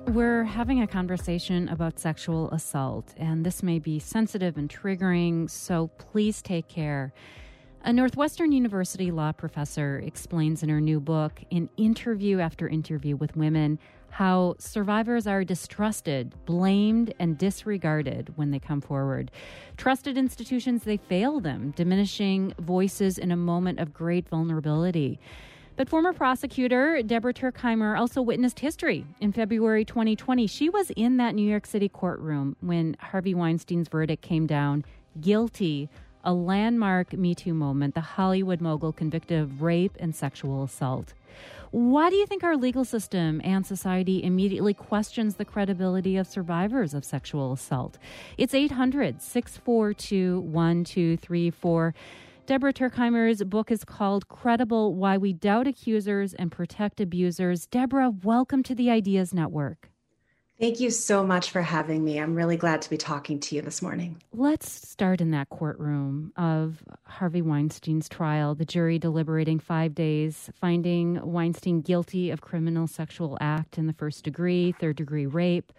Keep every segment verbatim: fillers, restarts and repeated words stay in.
We're having a conversation about sexual assault, and this may be sensitive and triggering, so please take care. A Northwestern University law professor explains in her new book, in interview after interview with women, how survivors are distrusted, blamed, and disregarded when they come forward. Trusted institutions, they fail them, diminishing voices in a moment of great vulnerability. But former prosecutor Deborah Turkheimer also witnessed history. In February twenty twenty, she was in that New York City courtroom when Harvey Weinstein's verdict came down, guilty, a landmark Me Too moment, the Hollywood mogul convicted of rape and sexual assault. Why do you think our legal system and society immediately questions the credibility of survivors of sexual assault? It's eight hundred, six four two, one two three four. Deborah Turkheimer's book is called Credible: Why We Doubt Accusers and Protect Abusers. Deborah, welcome to the Ideas Network. Thank you so much for having me. I'm really glad to be talking to you this morning. Let's start in that courtroom of Harvey Weinstein's trial, the jury deliberating five days, finding Weinstein guilty of criminal sexual act in the first degree, third degree rape.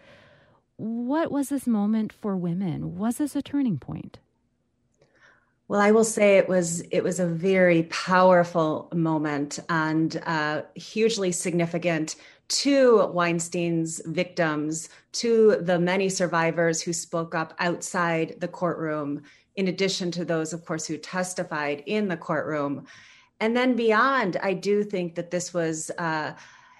What was this moment for women? Was this a turning point? Well, I will say it was it was a very powerful moment and uh, hugely significant to Weinstein's victims, to the many survivors who spoke up outside the courtroom, in addition to those, of course, who testified in the courtroom. And then beyond, I do think that this was uh,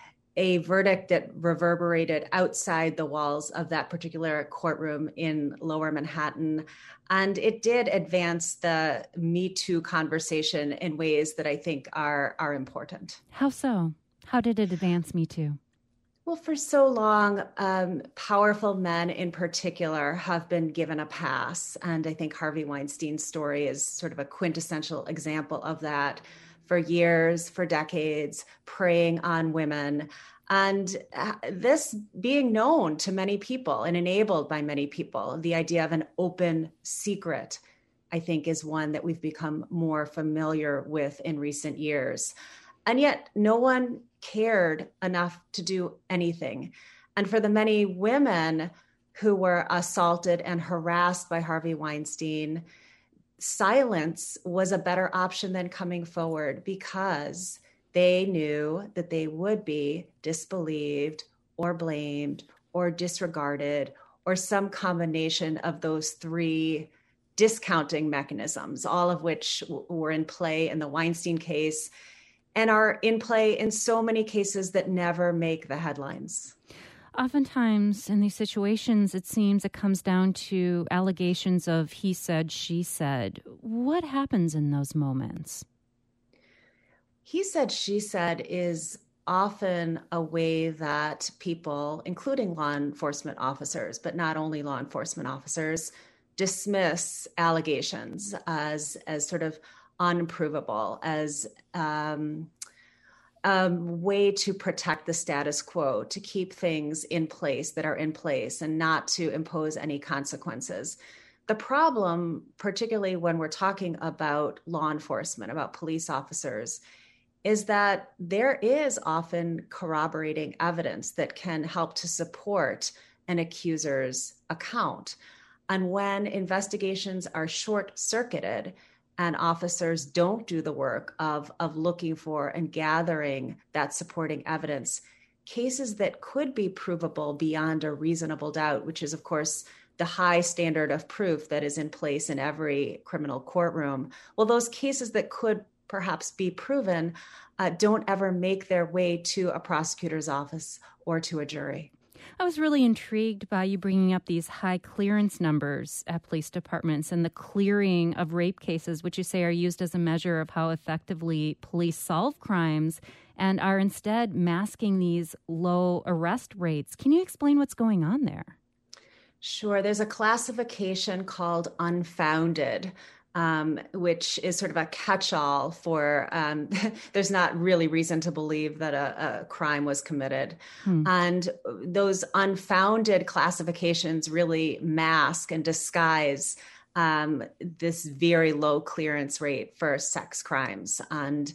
a verdict that reverberated outside the walls of that particular courtroom in Lower Manhattan. And it did advance the Me Too conversation in ways that I think are, are important. How so? How did it advance Me Too? Well, for so long, um, powerful men in particular have been given a pass. And I think Harvey Weinstein's story is sort of a quintessential example of that. For years, for decades, preying on women. And uh, this being known to many people and enabled by many people, the idea of an open secret, I think, is one that we've become more familiar with in recent years. And yet no one cared enough to do anything. And for the many women who were assaulted and harassed by Harvey Weinstein, silence was a better option than coming forward, because they knew that they would be disbelieved or blamed or disregarded, or some combination of those three discounting mechanisms, all of which w- were in play in the Weinstein case and are in play in so many cases that never make the headlines. Oftentimes in these situations, it seems it comes down to allegations of he said, she said. What happens in those moments? He said, she said is often a way that people, including law enforcement officers, but not only law enforcement officers, dismiss allegations as, as sort of unprovable, as um, a way to protect the status quo, to keep things in place that are in place and not to impose any consequences. The problem, particularly when we're talking about law enforcement, about police officers, is that there is often corroborating evidence that can help to support an accuser's account. And when investigations are short-circuited and officers don't do the work of, of looking for and gathering that supporting evidence, cases that could be provable beyond a reasonable doubt, which is, of course, the high standard of proof that is in place in every criminal courtroom, well, those cases that could perhaps be proven uh, don't ever make their way to a prosecutor's office or to a jury. I was really intrigued by you bringing up these high clearance numbers at police departments and the clearing of rape cases, which you say are used as a measure of how effectively police solve crimes and are instead masking these low arrest rates. Can you explain what's going on there? Sure. There's a classification called unfounded, um, which is sort of a catch-all for um, there's not really reason to believe that a, a crime was committed. Hmm. And those unfounded classifications really mask and disguise um, this very low clearance rate for sex crimes. And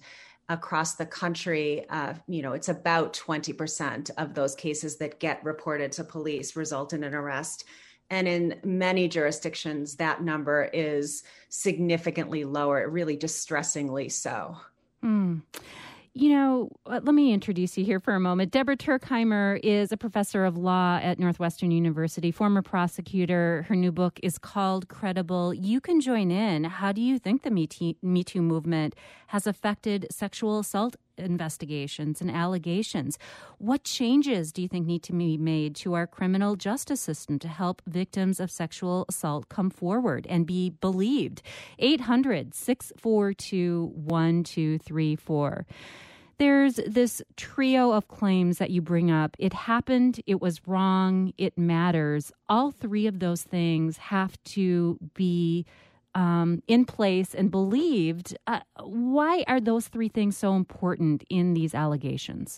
across the country, uh, you know, it's about twenty percent of those cases that get reported to police result in an arrest. And in many jurisdictions, that number is significantly lower, really distressingly so. Mm. You know, let me introduce you here for a moment. Deborah Turkheimer is a professor of law at Northwestern University, former prosecutor. Her new book is called Credible. You can join in. How do you think the Me Too, Me Too movement has affected sexual assault investigations and allegations? What changes do you think need to be made to our criminal justice system to help victims of sexual assault come forward and be believed? eight hundred, six four two, one two three four. There's this trio of claims that you bring up. It happened, it was wrong, it matters. All three of those things have to be um, in place and believed. Uh, why are those three things so important in these allegations?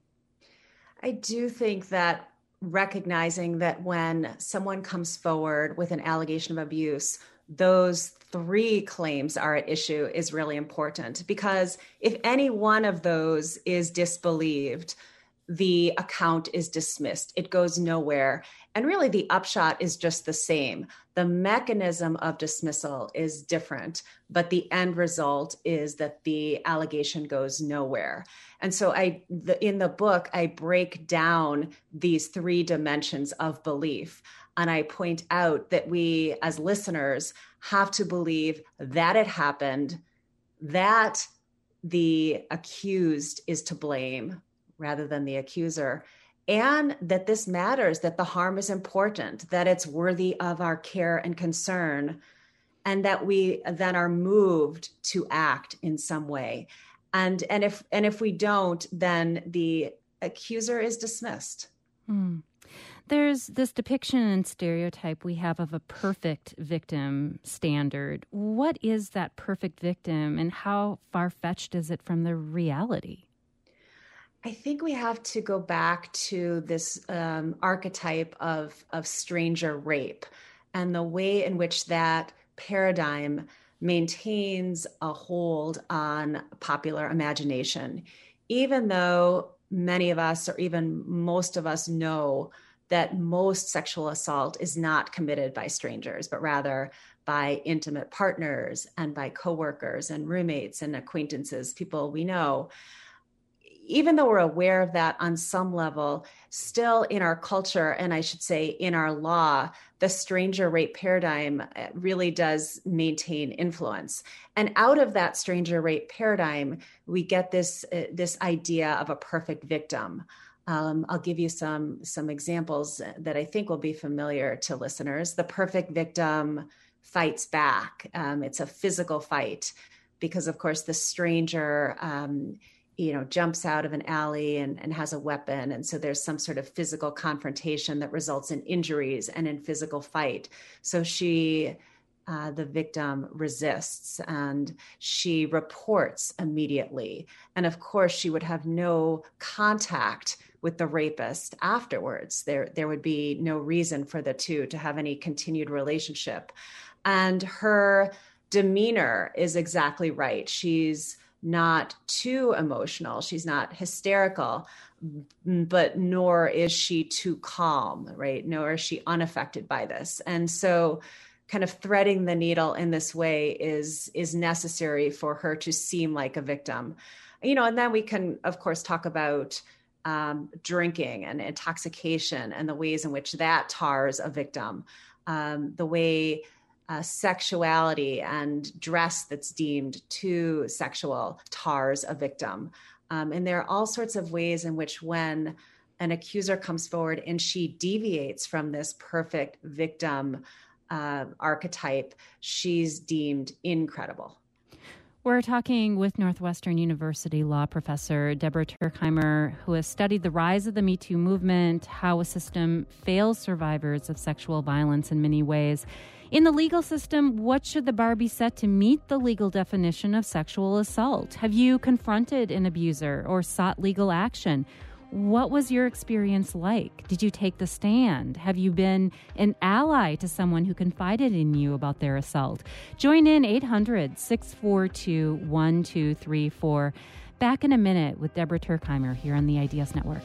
I do think that recognizing that when someone comes forward with an allegation of abuse, those three claims are at issue is really important, because if any one of those is disbelieved, the account is dismissed. It goes nowhere. And really the upshot is just the same. The mechanism of dismissal is different, but the end result is that the allegation goes nowhere. And so I, the, in the book, I break down these three dimensions of belief. And I point out that we as listeners have to believe that it happened, that the accused is to blame rather than the accuser, and that this matters, that the harm is important, that it's worthy of our care and concern, and that we then are moved to act in some way. And, and if and if we don't, then the accuser is dismissed. Hmm. There's this depiction and stereotype we have of a perfect victim standard. What is that perfect victim, and how far-fetched is it from the reality? I think we have to go back to this um, archetype of, of stranger rape and the way in which that paradigm maintains a hold on popular imagination, even though many of us, or even most of us, know that most sexual assault is not committed by strangers, but rather by intimate partners and by coworkers and roommates and acquaintances, people we know. Even though we're aware of that on some level, still in our culture, and I should say in our law, the stranger rape paradigm really does maintain influence. And out of that stranger rape paradigm, we get this, uh, this idea of a perfect victim. Um, I'll give you some, some examples that I think will be familiar to listeners. The perfect victim fights back. Um, it's a physical fight because, of course, the stranger um, you know, jumps out of an alley and, and has a weapon. And so there's some sort of physical confrontation that results in injuries and in physical fight. So she, uh, the victim, resists and she reports immediately. And of course, she would have no contact with the rapist afterwards. There, there would be no reason for the two to have any continued relationship. And her demeanor is exactly right. She's not too emotional. She's not hysterical, but nor is she too calm, right? Nor is she unaffected by this. And so kind of threading the needle in this way is, is necessary for her to seem like a victim. You know, and then we can, of course, talk about um, drinking and intoxication and the ways in which that tars a victim, um, the way Uh, sexuality and dress that's deemed too sexual tars a victim. Um, and there are all sorts of ways in which when an accuser comes forward and she deviates from this perfect victim uh, archetype, she's deemed incredible. We're talking with Northwestern University law professor Deborah Turkheimer, who has studied the rise of the Me Too movement, how a system fails survivors of sexual violence in many ways. In the legal system, what should the bar be set to meet the legal definition of sexual assault? Have you confronted an abuser or sought legal action? What was your experience like? Did you take the stand? Have you been an ally to someone who confided in you about their assault? Join in eight hundred, six four two, one two three four. Back in a minute with Deborah Turkheimer here on the I D S Network.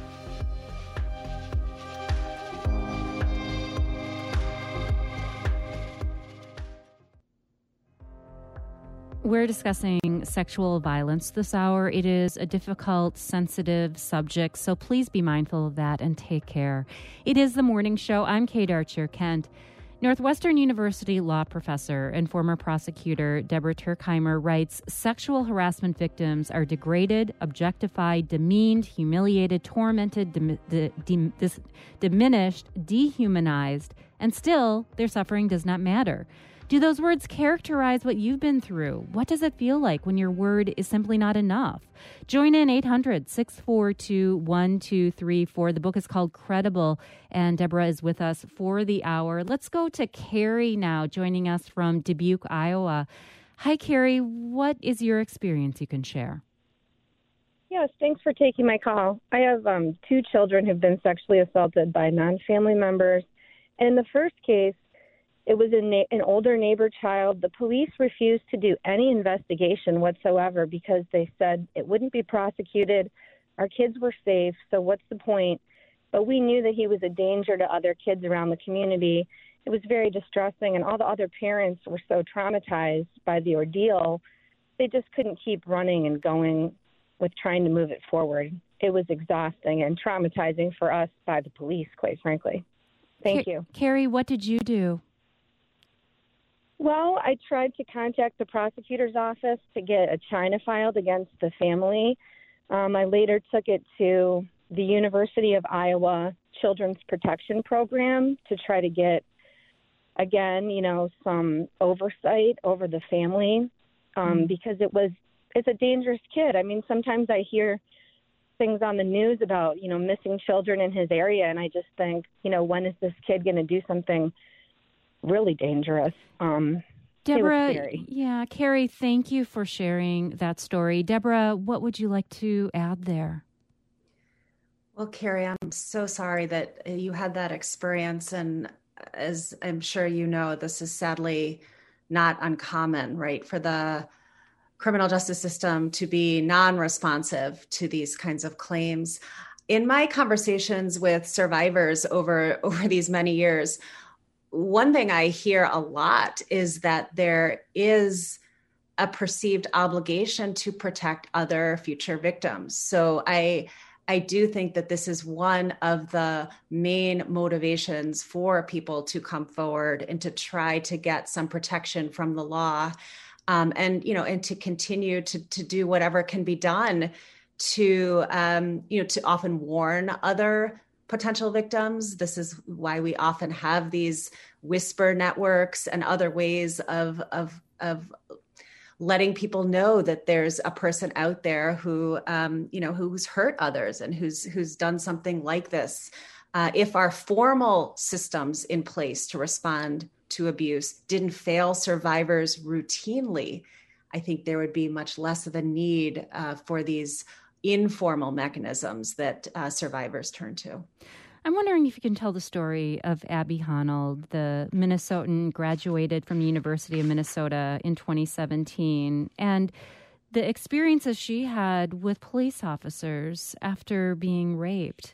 We're discussing sexual violence this hour. It is a difficult, sensitive subject, so please be mindful of that and take care. It is The Morning Show. I'm Kate Archer-Kent. Northwestern University law professor and former prosecutor Deborah Turkheimer writes, sexual harassment victims are degraded, objectified, demeaned, humiliated, tormented, dim- de- dim- dis- diminished, dehumanized, and still their suffering does not matter. Do those words characterize what you've been through? What does it feel like when your word is simply not enough? Join in eight hundred, six four two, one two three four. The book is called Credible, and Deborah is with us for the hour. Let's go to Carrie now, joining us from Dubuque, Iowa. Hi, Carrie. What is your experience you can share? Yes, thanks for taking my call. I have um, two children who've been sexually assaulted by non-family members. And in the first case, it was a na- an older neighbor child. The police refused to do any investigation whatsoever because they said it wouldn't be prosecuted. Our kids were safe, so what's the point? But we knew that he was a danger to other kids around the community. It was very distressing, and all the other parents were so traumatized by the ordeal, they just couldn't keep running and going with trying to move it forward. It was exhausting and traumatizing for us by the police, quite frankly. Thank Car- you. Carrie, what did you do? Well, I tried to contact the prosecutor's office to get a China filed against the family. Um, I later took it to the University of Iowa Children's Protection Program to try to get, again, you know, some oversight over the family um, mm-hmm. because it was, it's a dangerous kid. I mean, sometimes I hear things on the news about, you know, missing children in his area, and I just think, you know, when is this kid going to do something really dangerous? Um, Deborah, yeah, Carrie, thank you for sharing that story. Deborah, what would you like to add there? Well, Carrie, I'm so sorry that you had that experience. And as I'm sure you know, this is sadly not uncommon, right, for the criminal justice system to be non-responsive to these kinds of claims. In my conversations with survivors over, over these many years, one thing I hear a lot is that there is a perceived obligation to protect other future victims. So I I do think that this is one of the main motivations for people to come forward and to try to get some protection from the law, um, and you know, and to continue to to do whatever can be done to um, you know to often warn other potential victims. This is why we often have these whisper networks and other ways of of of letting people know that there's a person out there who um, you know who's hurt others and who's who's done something like this. Uh, if our formal systems in place to respond to abuse didn't fail survivors routinely, I think there would be much less of a need uh, for these informal mechanisms that uh, survivors turn to. I'm wondering if you can tell the story of Abby Honnold, the Minnesotan, graduated from the University of Minnesota in twenty seventeen, and the experiences she had with police officers after being raped.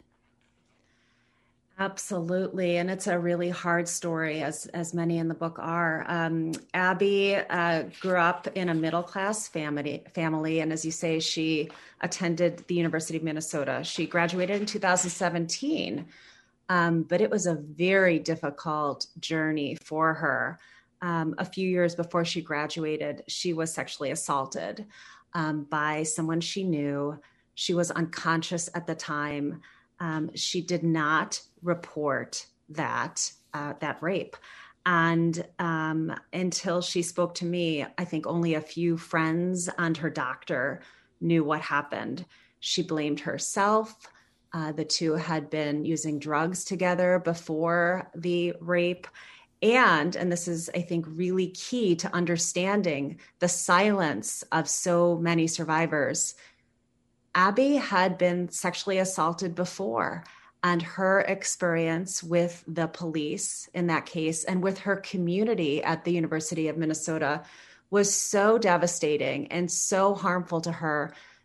Absolutely. And it's a really hard story, as as many in the book are. Um, Abby uh, grew up in a middle-class family, family, and as you say, she attended the University of Minnesota. She graduated in two thousand seventeen, um, but it was a very difficult journey for her. Um, a few years before she graduated, she was sexually assaulted um, by someone she knew. She was unconscious at the time. Um, she did not report that uh, that rape. And um, until she spoke to me, I think only a few friends and her doctor knew what happened. She blamed herself. Uh, the two had been using drugs together before the rape. And, and this is, I think, really key to understanding the silence of so many survivors, Abby had been sexually assaulted before, and her experience with the police in that case and with her community at the University of Minnesota was so devastating and so harmful to her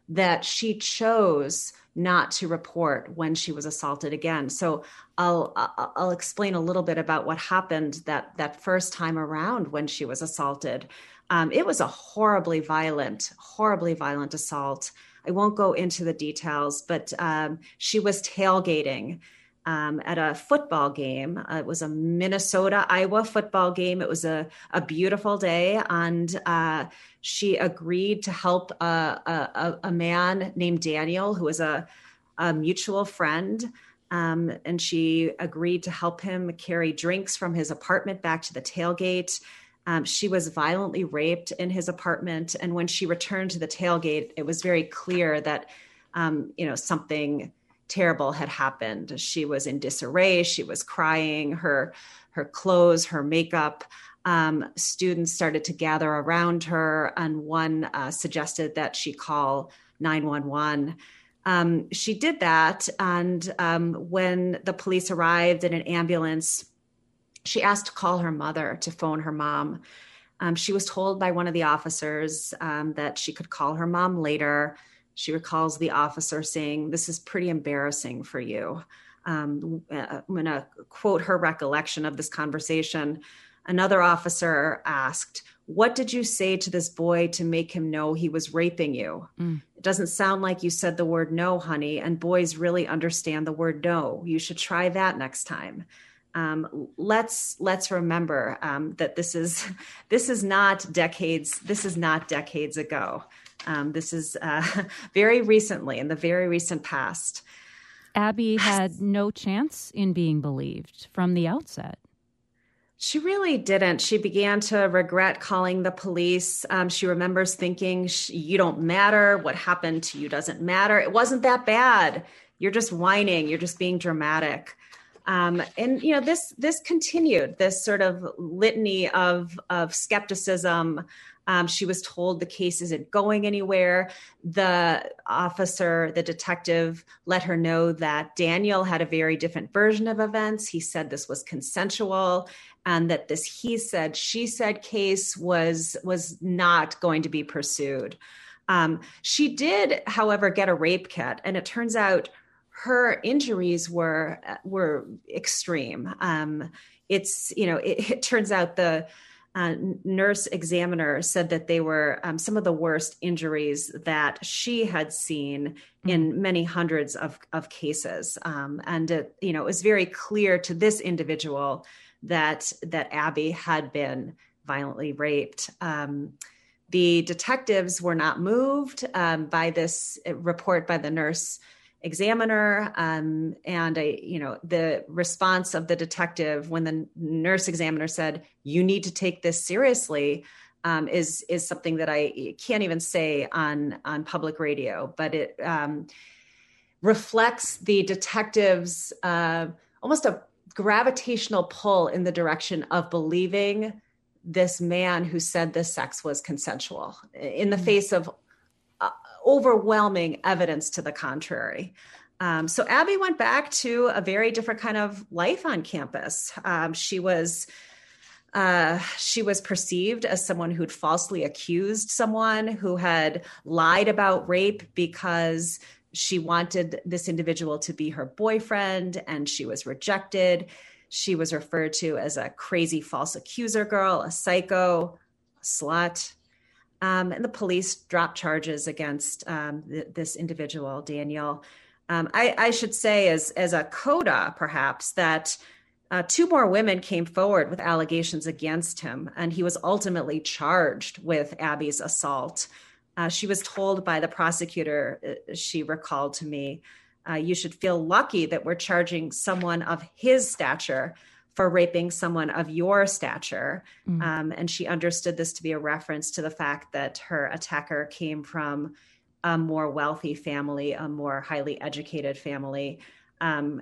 that she chose not to report when she was assaulted again. So I'll I'll explain a little bit about what happened that that first time around when she was assaulted. Um, it was a horribly violent, horribly violent assault. I won't go into the details, but um, she was tailgating um, at a football game. Uh, it was a Minnesota-Iowa football game. It was a, a beautiful day, and uh, she agreed to help a, a, a man named Daniel, who was a, a mutual friend, um, and she agreed to help him carry drinks from his apartment back to the tailgate. Um, she was violently raped in his apartment. And when she returned to the tailgate, it was very clear that, um, you know, something terrible had happened. She was in disarray. She was crying. Her, her clothes, her makeup. Um, students started to gather around her, and one uh, suggested that she call nine one one. Um, she did that. And um, when the police arrived in an ambulance, she asked to call her mother, to phone her mom. Um, she was told by one of the officers um, that she could call her mom later. She recalls the officer saying, "This is pretty embarrassing for you." Um, I'm going to quote her recollection of this conversation. Another officer asked, "What did you say to this boy to make him know he was raping you?" Mm. "It doesn't sound like you said the word no, honey, and boys really understand the word no. You should try that next time." Um, let's let's remember um, that this is this is not decades this is not decades ago. Um, this is uh, very recently, in the very recent past. Abby had no chance in being believed from the outset. She really didn't. She began to regret calling the police. Um, she remembers thinking, "You don't matter. What happened to you doesn't matter. It wasn't that bad. You're just whining. You're just being dramatic." Um, and, you know, this this continued, this sort of litany of, of skepticism. Um, she was told the case isn't going anywhere. The officer, the detective, let her know that Daniel had a very different version of events. He said this was consensual, and that this he said, she said case was, was not going to be pursued. Um, she did, however, get a rape kit, and it turns out her injuries were were extreme. Um, it's, you know, it, it turns out the uh, nurse examiner said that they were um, some of the worst injuries that she had seen mm-hmm. in many hundreds of, of cases. Um, and, it, you know, it was very clear to this individual that that Abby had been violently raped. Um, the detectives were not moved um, by this report by the nurse examiner, um, and I, you know, the response of the detective when the nurse examiner said, "You need to take this seriously," um, is is something that I can't even say on on public radio, but it um, reflects the detective's uh, almost a gravitational pull in the direction of believing this man who said this sex was consensual in the mm-hmm. face of Uh, overwhelming evidence to the contrary. Um, so Abby went back to a very different kind of life on campus. Um, she was uh, she was perceived as someone who'd falsely accused someone, who had lied about rape because she wanted this individual to be her boyfriend, and she was rejected. She was referred to as a crazy false accuser girl, a psycho, a slut. Um, and the police dropped charges against um, th- this individual, Daniel. Um, I, I should say, as as a coda, perhaps, that uh, two more women came forward with allegations against him, and he was ultimately charged with Abby's assault. Uh, she was told by the prosecutor, uh, she recalled to me, uh, "You should feel lucky that we're charging someone of his stature for raping someone of your stature." Mm. Um, and she understood this to be a reference to the fact that her attacker came from a more wealthy family, a more highly educated family. Um,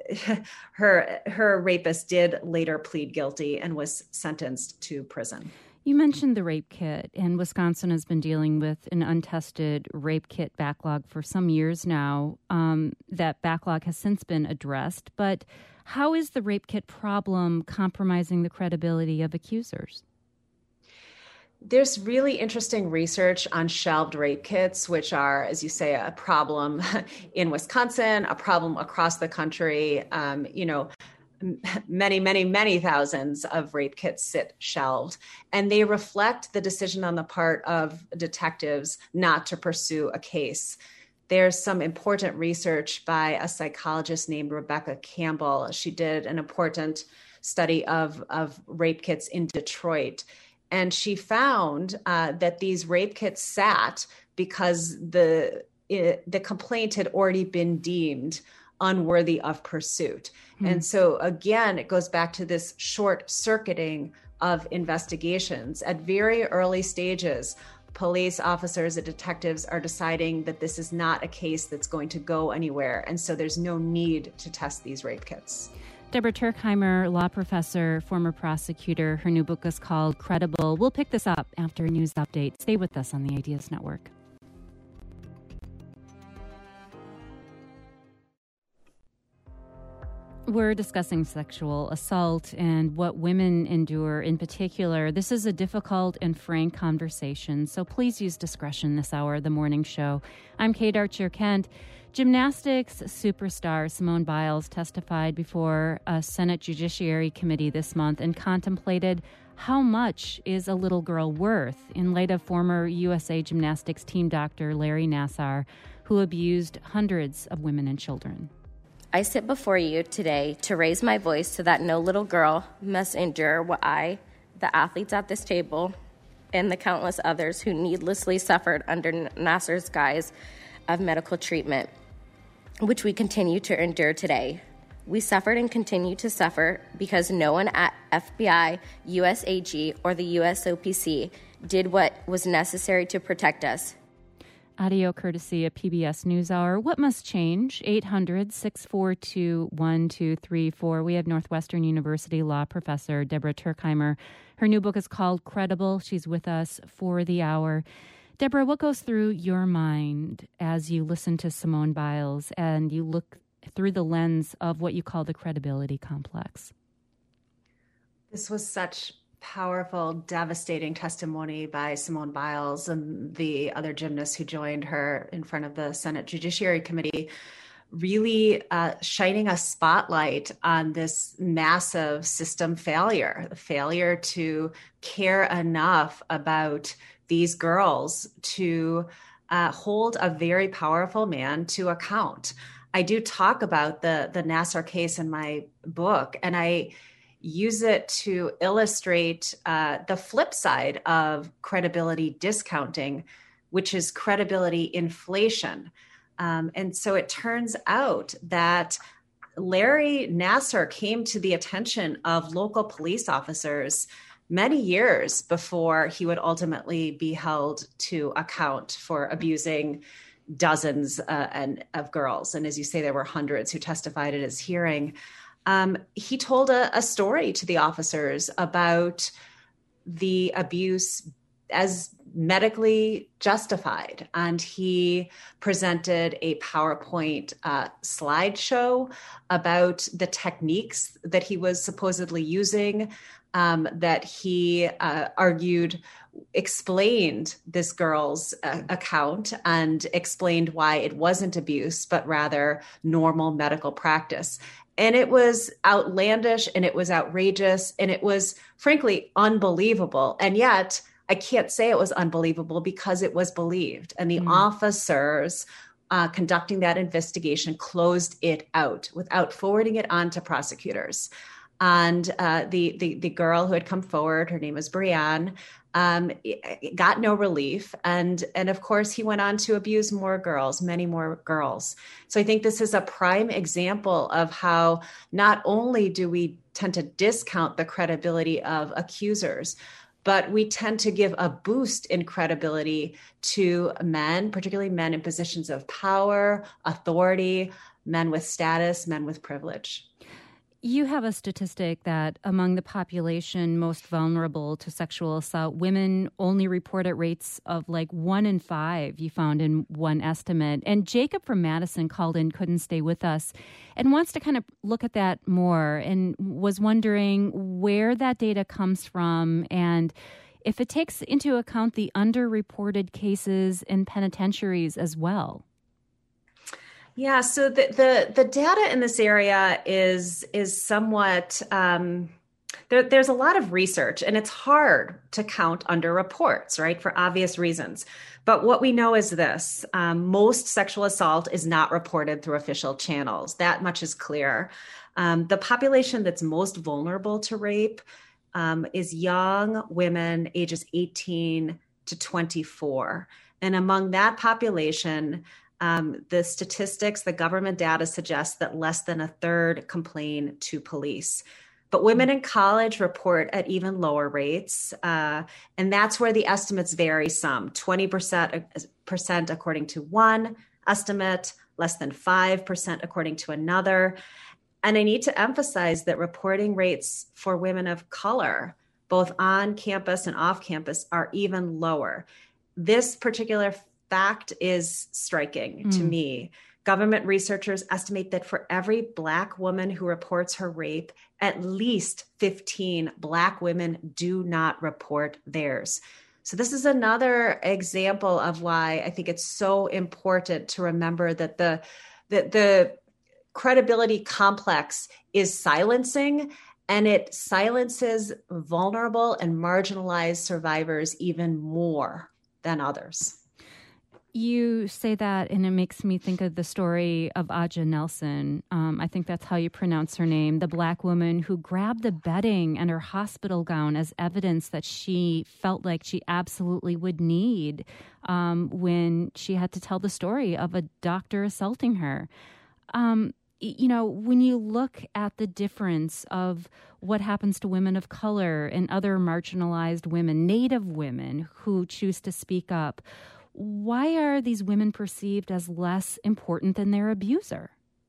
her, her rapist did later plead guilty and was sentenced to prison. You mentioned the rape kit, and Wisconsin has been dealing with an untested rape kit backlog for some years now. Um, that backlog has since been addressed, but how is the rape kit problem compromising the credibility of accusers? There's really interesting research on shelved rape kits, which are, as you say, a problem in Wisconsin, a problem across the country. Um, you know, many, many, many thousands of rape kits sit shelved, and they reflect the decision on the part of detectives not to pursue a case. There's some important research by a psychologist named Rebecca Campbell. She did an important study of, of rape kits in Detroit. And she found uh, that these rape kits sat because the it, the complaint had already been deemed unworthy of pursuit. Hmm. And so again, it goes back to this short circuiting of investigations. At very early stages, police officers and detectives are deciding that this is not a case that's going to go anywhere. And so there's no need to test these rape kits. Deborah Turkheimer, law professor, former prosecutor. Her new book is called Credible. We'll pick this up after a news update. Stay with us on the Ideas Network. We're discussing sexual assault and what women endure in particular. This is a difficult and frank conversation, so please use discretion this hour of the morning show. I'm Kate Archer-Kent. Gymnastics superstar Simone Biles testified before a Senate Judiciary Committee this month and contemplated how much is a little girl worth in light of former U S A Gymnastics team doctor Larry Nassar, who abused hundreds of women and children. I sit before you today to raise my voice so that no little girl must endure what I, the athletes at this table, and the countless others who needlessly suffered under Nassar's guise of medical treatment, which we continue to endure today. We suffered and continue to suffer because no one at F B I, U S A G, or the U S O P C did what was necessary to protect us. Audio courtesy of P B S NewsHour. What must change? eight hundred, six four two, one two three four. We have Northwestern University law professor Deborah Turkheimer. Her new book is called Credible. She's with us for the hour. Deborah, what goes through your mind as you listen to Simone Biles and you look through the lens of what you call the credibility complex? This was such powerful, devastating testimony by Simone Biles and the other gymnasts who joined her in front of the Senate Judiciary Committee, really uh, shining a spotlight on this massive system failure, the failure to care enough about these girls to uh, hold a very powerful man to account. I do talk about the, the Nassar case in my book, and I use it to illustrate uh, the flip side of credibility discounting, which is credibility inflation. Um, and so it turns out that Larry Nassar came to the attention of local police officers many years before he would ultimately be held to account for abusing dozens uh, and, of girls. And as you say, there were hundreds who testified at his hearing. Um, he told a, a story to the officers about the abuse as medically justified. And he presented a PowerPoint uh, slideshow about the techniques that he was supposedly using, um, that he uh, argued explained this girl's uh, account and explained why it wasn't abuse, but rather normal medical practice. And it was outlandish and it was outrageous and it was frankly unbelievable. And yet I can't say it was unbelievable because it was believed. And the mm. officers uh, conducting that investigation closed it out without forwarding it on to prosecutors. And uh, the, the the girl who had come forward, her name was Brianne, um, got no relief. And, and of course, he went on to abuse more girls, many more girls. So I think this is a prime example of how not only do we tend to discount the credibility of accusers, but we tend to give a boost in credibility to men, particularly men in positions of power, authority, men with status, men with privilege. You have a statistic that among the population most vulnerable to sexual assault, women only report at rates of like one in five, you found in one estimate. And Jacob from Madison called in, couldn't stay with us, and wants to kind of look at that more and was wondering where that data comes from and if it takes into account the underreported cases in penitentiaries as well. Yeah, so the the, the data in this area is is somewhat um, there, there's a lot of research, and it's hard to count underreports, right, for obvious reasons. But what we know is this: um, most sexual assault is not reported through official channels. That much is clear. Um, the population that's most vulnerable to rape um, is young women ages eighteen to twenty-four, and among that population, Um, the statistics, the government data suggests that less than a third complain to police. But women in college report at even lower rates. Uh, and that's where the estimates vary some. twenty percent according to one estimate, less than five percent according to another. And I need to emphasize that reporting rates for women of color, both on campus and off campus, are even lower. This particular fact is striking to mm. me. Government researchers estimate that for every Black woman who reports her rape, at least fifteen Black women do not report theirs. So this is another example of why I think it's so important to remember that the, that the credibility complex is silencing, and it silences vulnerable and marginalized survivors even more than others. You say that, and it makes me think of the story of Aja Nelson. Um, I think that's how you pronounce her name, the Black woman who grabbed the bedding and her hospital gown as evidence that she felt like she absolutely would need um, when she had to tell the story of a doctor assaulting her. Um, you know, when you look at the difference of what happens to women of color and other marginalized women, Native women who choose to speak up, why are these women perceived as less important than their abuser?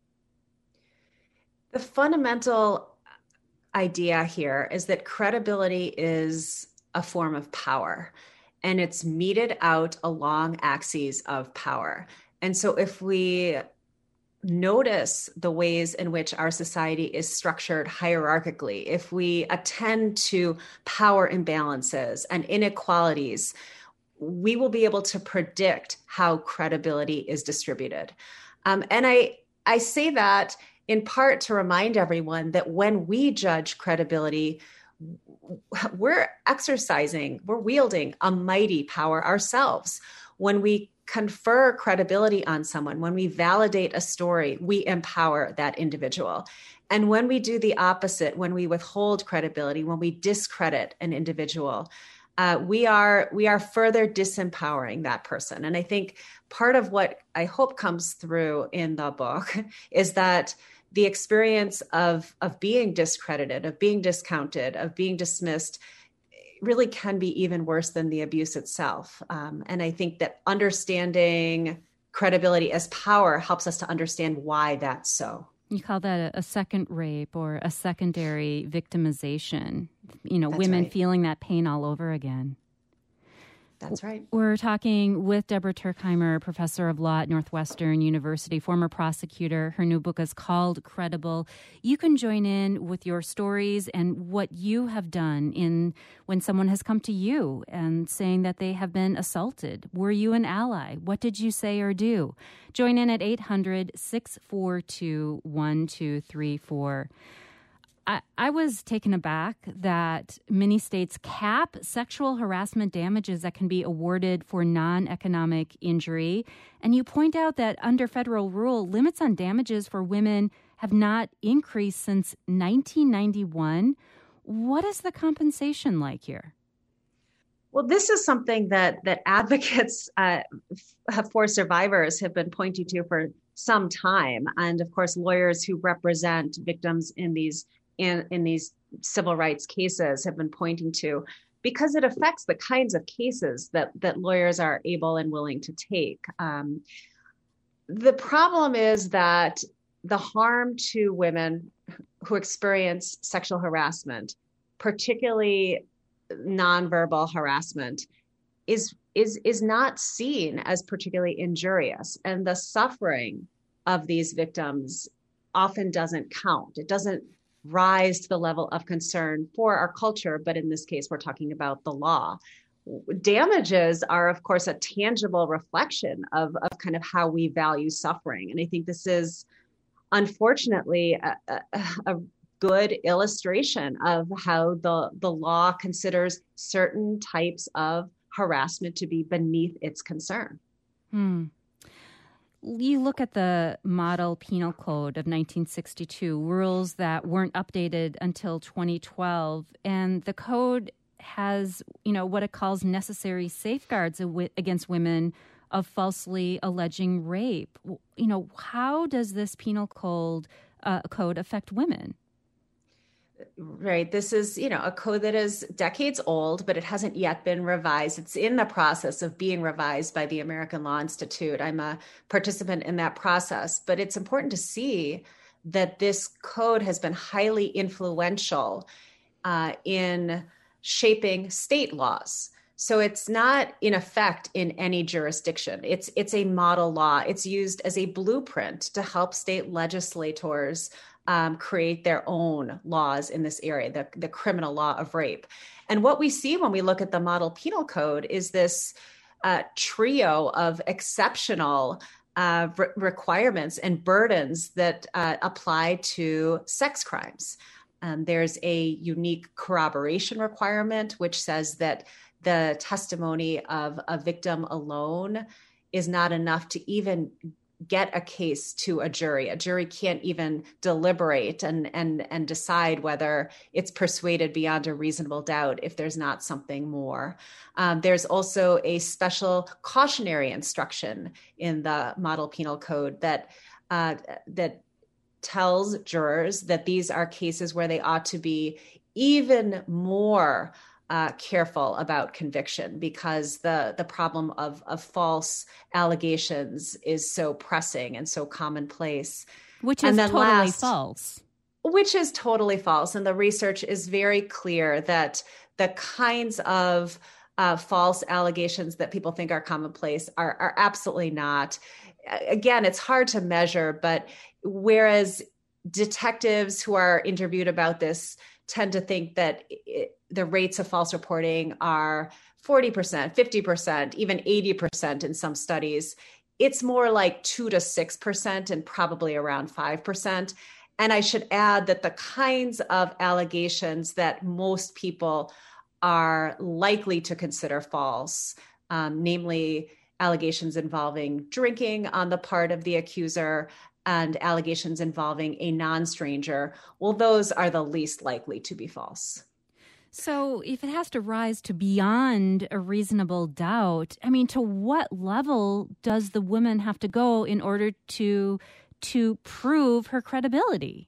The fundamental idea here is that credibility is a form of power, and it's meted out along axes of power. And so if we notice the ways in which our society is structured hierarchically, if we attend to power imbalances and inequalities, we will be able to predict how credibility is distributed. Um, and I, I say that in part to remind everyone that when we judge credibility, we're exercising, we're wielding a mighty power ourselves. When we confer credibility on someone, when we validate a story, we empower that individual. And when we do the opposite, when we withhold credibility, when we discredit an individual, Uh, we are we are further disempowering that person. And I think part of what I hope comes through in the book is that the experience of, of being discredited, of being discounted, of being dismissed really can be even worse than the abuse itself. Um, and I think that understanding credibility as power helps us to understand why that's so. You call that a, a second rape or a secondary victimization, you know, That's women right. feeling that pain all over again. That's right. We're talking with Deborah Turkheimer, professor of law at Northwestern University, former prosecutor. Her new book is called Credible. You can join in with your stories and what you have done in when someone has come to you and saying that they have been assaulted. Were you an ally? What did you say or do? Join in at eight hundred, six four two, one two three four. I, I was taken aback that many states cap sexual harassment damages that can be awarded for non-economic injury. And you point out that under federal rule, limits on damages for women have not increased since nineteen ninety-one. What is the compensation like here? Well, this is something that that advocates uh, for survivors have been pointing to for some time. And of course, lawyers who represent victims in these in, in these civil rights cases have been pointing to, because it affects the kinds of cases that, that lawyers are able and willing to take. Um, the problem is that the harm to women who experience sexual harassment, particularly nonverbal harassment, is is is not seen as particularly injurious, and the suffering of these victims often doesn't count. It doesn't rise to the level of concern for our culture, but in this case, we're talking about the law. Damages are, of course, a tangible reflection of, of kind of how we value suffering. And I think this is, unfortunately, a, a, a good illustration of how the, the law considers certain types of harassment to be beneath its concern. Hmm. You look at the Model Penal Code of nineteen sixty-two, rules that weren't updated until twenty twelve, and the code has, you know, what it calls necessary safeguards against women of falsely alleging rape. You know, how does this penal code uh, code affect women? Right. This is, you know, a code that is decades old, but it hasn't yet been revised. It's in the process of being revised by the American Law Institute. I'm a participant in that process, but it's important to see that this code has been highly influential uh, in shaping state laws. So it's not in effect in any jurisdiction. It's it's a model law. It's used as a blueprint to help state legislators Um, create their own laws in this area, the, the criminal law of rape. And what we see when we look at the Model Penal Code is this uh, trio of exceptional uh, re- requirements and burdens that uh, apply to sex crimes. Um, there's a unique corroboration requirement, which says that the testimony of a victim alone is not enough to even get a case to a jury. A jury can't even deliberate and and and decide whether it's persuaded beyond a reasonable doubt if there's not something more. Um, there's also a special cautionary instruction in the Model Penal Code that uh, that tells jurors that these are cases where they ought to be even more Uh, careful about conviction because the the problem of of false allegations is so pressing and so commonplace. Which is totally last, false. Which is totally false. And the research is very clear that the kinds of uh, false allegations that people think are commonplace are, are absolutely not. Again, it's hard to measure, but whereas detectives who are interviewed about this tend to think that it, the rates of false reporting are forty percent, fifty percent, even eighty percent in some studies. It's more like two to six percent and probably around five percent. And I should add that the kinds of allegations that most people are likely to consider false, um, namely allegations involving drinking on the part of the accuser, and allegations involving a non-stranger, well, those are the least likely to be false. So if it has to rise to beyond a reasonable doubt, I mean, to what level does the woman have to go in order to to prove her credibility?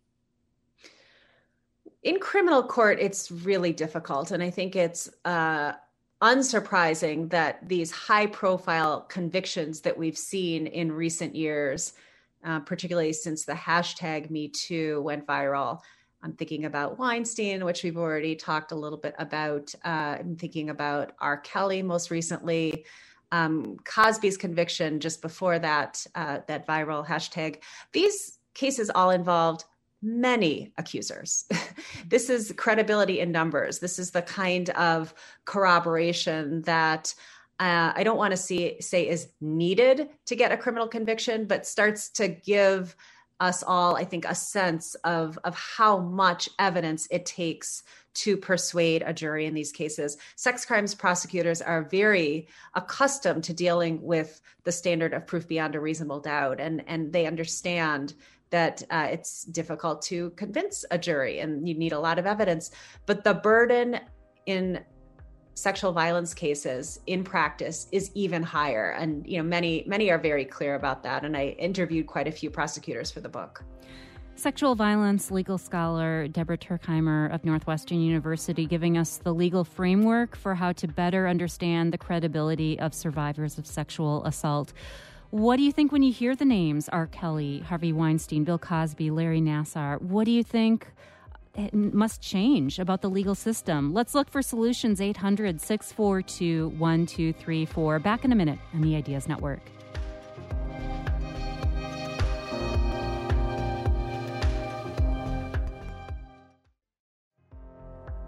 In criminal court, it's really difficult. And I think it's uh, unsurprising that these high-profile convictions that we've seen in recent years, Uh, particularly since the hashtag Me Too went viral. I'm thinking about Weinstein, which we've already talked a little bit about. Uh, I'm thinking about R. Kelly most recently. Um, Cosby's conviction just before that, uh, that viral hashtag. These cases all involved many accusers. This is credibility in numbers. This is the kind of corroboration that Uh, I don't want to see, say is needed to get a criminal conviction, but starts to give us all, I think, a sense of, of how much evidence it takes to persuade a jury in these cases. Sex crimes prosecutors are very accustomed to dealing with the standard of proof beyond a reasonable doubt, and, and they understand that uh, it's difficult to convince a jury and you need a lot of evidence. But the burden in sexual violence cases in practice is even higher. And, you know, many, many are very clear about that. And I interviewed quite a few prosecutors for the book. Sexual violence legal scholar Deborah Turkheimer of Northwestern University giving us the legal framework for how to better understand the credibility of survivors of sexual assault. What do you think when you hear the names R. Kelly, Harvey Weinstein, Bill Cosby, Larry Nassar? What do you think it must change about the legal system? Let's look for solutions. Eight hundred, six four two, one two three four. Back in a minute on the Ideas Network.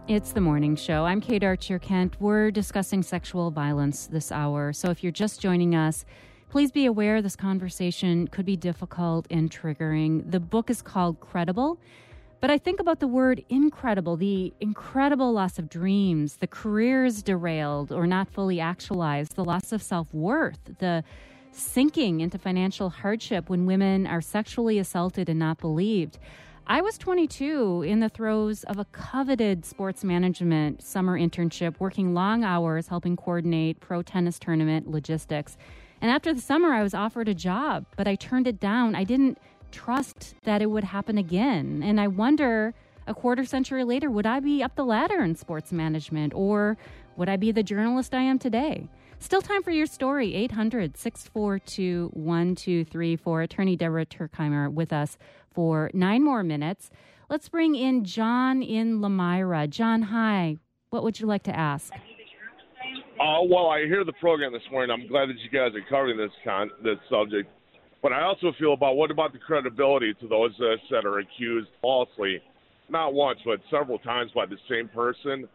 It's the morning show. I'm Kate Archer-Kent. We're discussing sexual violence this hour. So if you're just joining us, please be aware this conversation could be difficult and triggering. The book is called Credible, but I think about the word incredible, the incredible loss of dreams, the careers derailed or not fully actualized, the loss of self-worth, the sinking into financial hardship when women are sexually assaulted and not believed. I was twenty-two in the throes of a coveted sports management summer internship, working long hours, helping coordinate pro tennis tournament logistics. And after the summer, I was offered a job, but I turned it down. I didn't trust that it would happen again. And I wonder, a quarter century later, would I be up the ladder in sports management, or would I be the journalist I am today? Still time for your story. eight hundred, six four two, one two three four. Attorney Deborah Turkheimer with us for nine more minutes. Let's bring in John in Lamira. John, hi. What would you like to ask? Uh, well, I hear the program this morning. I'm glad that you guys are covering this con- this subject. But I also feel about what about the credibility to those uh, that are accused falsely, not once, but several times by the same person.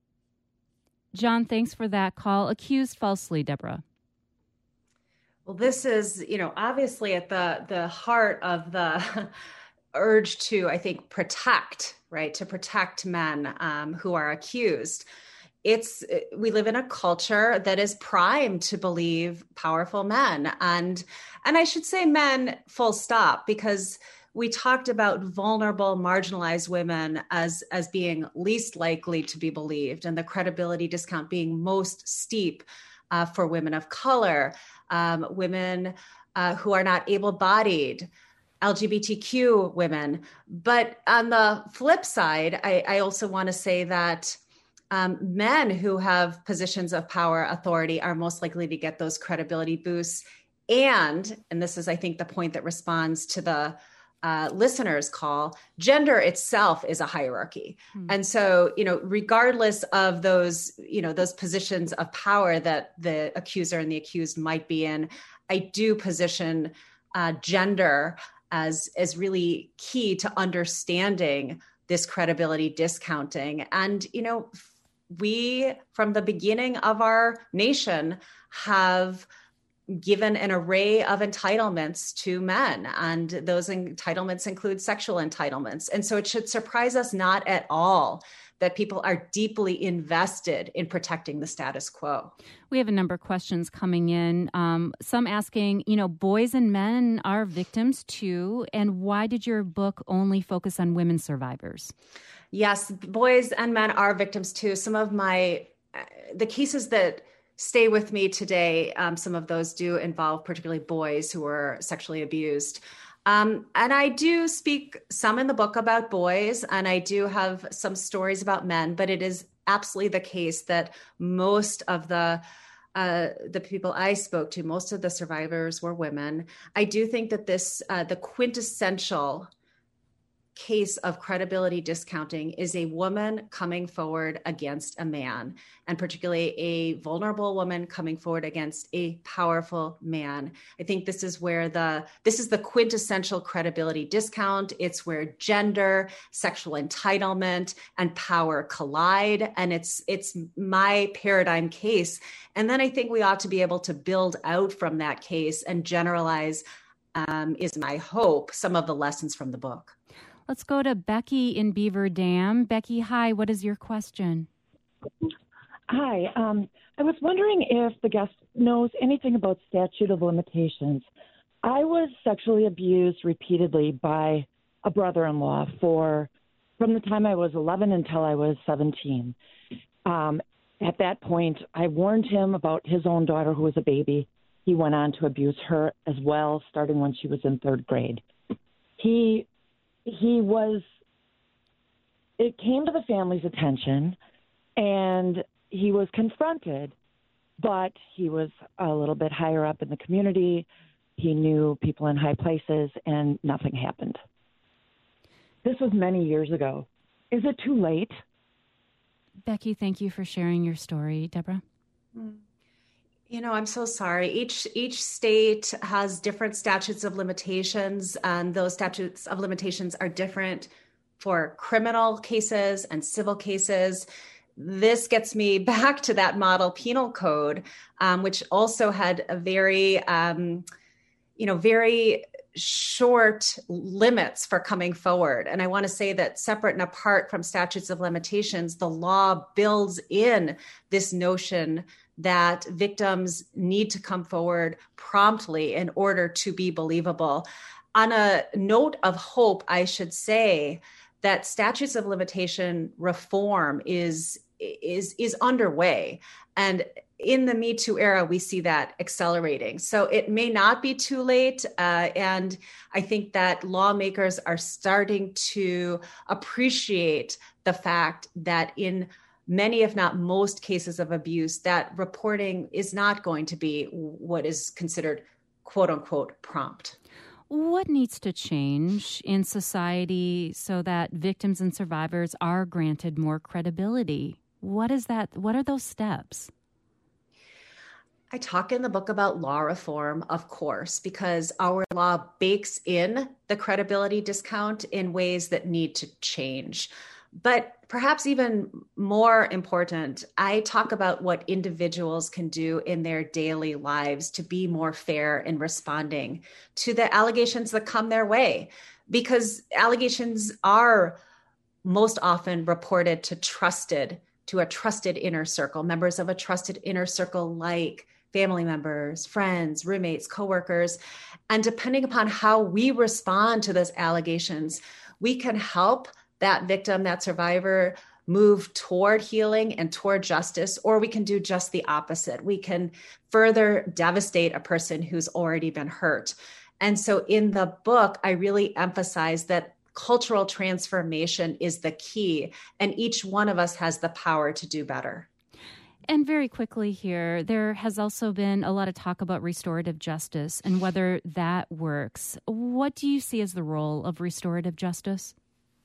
John, thanks for that call. Accused falsely, Deborah. Well, this is, you know, obviously at the the heart of the urge to, I think, protect, right, to protect men um, who are accused. It's we live in a culture that is primed to believe powerful men, and and I should say men full stop, because we talked about vulnerable, marginalized women as as being least likely to be believed, and the credibility discount being most steep uh, for women of color. Um, women uh, who are not able-bodied, L G B T Q women. But on the flip side, I, I also want to say that um, men who have positions of power, authority, are most likely to get those credibility boosts. And, and this is, I think, the point that responds to the uh, listener's call, gender itself is a hierarchy. Hmm. And so, you know, regardless of those, you know, those positions of power that the accuser and the accused might be in, I do position uh, gender as, as really key to understanding this credibility discounting. And, you know, we, from the beginning of our nation, have given an array of entitlements to men, and those entitlements include sexual entitlements. And so it should surprise us not at all that people are deeply invested in protecting the status quo. We have a number of questions coming in, um, some asking, you know, boys and men are victims too, and why did your book only focus on women survivors? Yes, boys and men are victims too. Some of my, the cases that stay with me today, um, some of those do involve particularly boys who were sexually abused. Um, and I do speak some in the book about boys, and I do have some stories about men, but it is absolutely the case that most of the uh, the people I spoke to, most of the survivors were women. I do think that this, uh, the quintessential case of credibility discounting is a woman coming forward against a man, and particularly a vulnerable woman coming forward against a powerful man. I think this is where the this is the quintessential credibility discount. It's where gender, sexual entitlement, and power collide, and it's it's my paradigm case. And then I think we ought to be able to build out from that case and generalize, um, is my hope, some of the lessons from the book. Let's go to Becky in Beaver Dam. Becky, hi. What is your question? Hi. Um, I was wondering if the guest knows anything about statute of limitations. I was sexually abused repeatedly by a brother-in-law for from the time I was eleven until I was seventeen. Um, at that point, I warned him about his own daughter who was a baby. He went on to abuse her as well, starting when she was in third grade. He He was, it came to the family's attention, and he was confronted, but he was a little bit higher up in the community. He knew people in high places, and nothing happened. This was many years ago. Is it too late? Becky, thank you for sharing your story. Deborah? You know, I'm so sorry. Each each state has different statutes of limitations, and those statutes of limitations are different for criminal cases and civil cases. This gets me back to that model penal code, um, which also had a very, um, you know, very short limits for coming forward. And I want to say that separate and apart from statutes of limitations, the law builds in this notion that victims need to come forward promptly in order to be believable. On a note of hope, I should say that statutes of limitation reform is is is underway. And in the Me Too era, we see that accelerating. So it may not be too late. Uh, and I think that lawmakers are starting to appreciate the fact that in many, if not most cases of abuse, that reporting is not going to be what is considered quote unquote prompt. What needs to change in society so that victims and survivors are granted more credibility? What is that? What are those steps? I talk in the book about law reform, of course, because our law bakes in the credibility discount in ways that need to change. But perhaps even more important, I talk about what individuals can do in their daily lives to be more fair in responding to the allegations that come their way, because allegations are most often reported to trusted, to a trusted inner circle, members of a trusted inner circle like family members, friends, roommates, coworkers. And depending upon how we respond to those allegations, we can help that victim, that survivor, move toward healing and toward justice, or we can do just the opposite. We can further devastate a person who's already been hurt. And so in the book, I really emphasize that cultural transformation is the key, and each one of us has the power to do better. And very quickly here, there has also been a lot of talk about restorative justice and whether that works. What do you see as the role of restorative justice?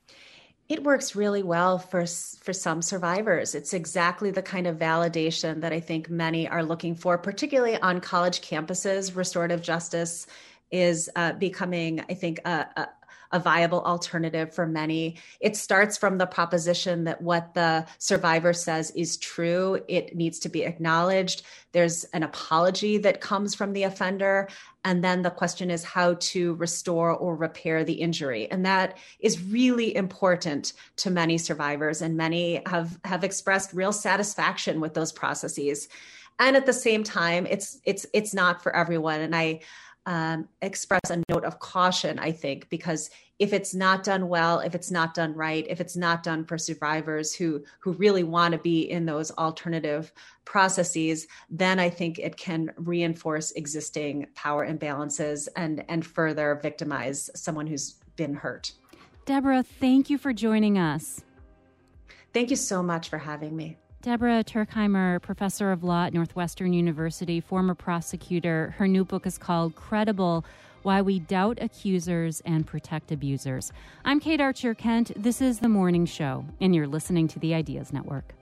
It works really well for for some survivors. It's exactly the kind of validation that I think many are looking for, particularly on college campuses. Restorative justice is uh, becoming, I think, a, a a viable alternative for many. It starts from the proposition that what the survivor says is true. It needs to be acknowledged. There's an apology that comes from the offender. And then the question is how to restore or repair the injury. And that is really important to many survivors. And many have, have expressed real satisfaction with those processes. And at the same time, it's it's it's not for everyone. And I Um, express a note of caution, I think, because if it's not done well, if it's not done right, if it's not done for survivors who who really want to be in those alternative processes, then I think it can reinforce existing power imbalances and, and further victimize someone who's been hurt. Deborah, thank you for joining us. Thank you so much for having me. Deborah Turkheimer, professor of law at Northwestern University, former prosecutor. Her new book is called Credible: Why We Doubt Accusers and Protect Abusers. I'm Kate Archer Kent. This is The Morning Show, and you're listening to the Ideas Network.